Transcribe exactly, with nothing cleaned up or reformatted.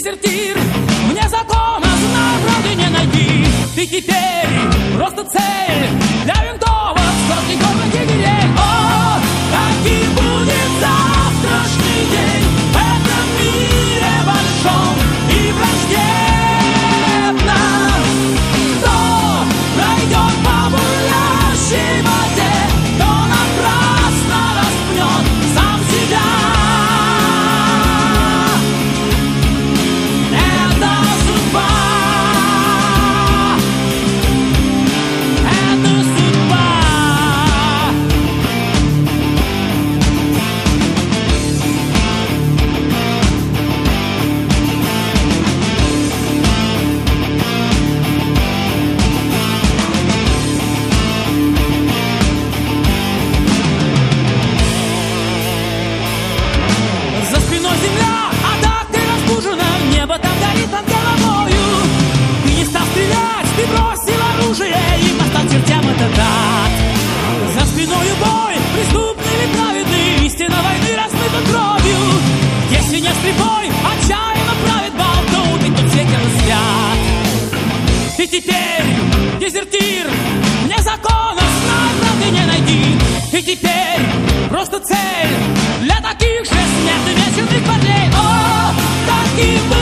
дезертир, вне закона, знаю, правды не найти. Ты теперь просто цель для винтовок, скоростных горных егерей. О, каким будет завтрашний день в этом мире большом и враждебном? Кто пройдет по бурлящей воде, кто напрасно распнет сам себя? Это судьба, это судьба. За спиной земля, а так ты разбужена, небо там горит над головою. Ты не стал стрелять, ты бросил оружие, и постал чертям это так. За спиною бой, преступный и праведный, истина войны размыта кровью. Если не слепой, отчаянно правит бал, то убить тут ветер взгляд. Ты теперь дезертир, вне закона, знай, правды не найти. Ты теперь просто цель для таких же смертных вечерных парней. О, таким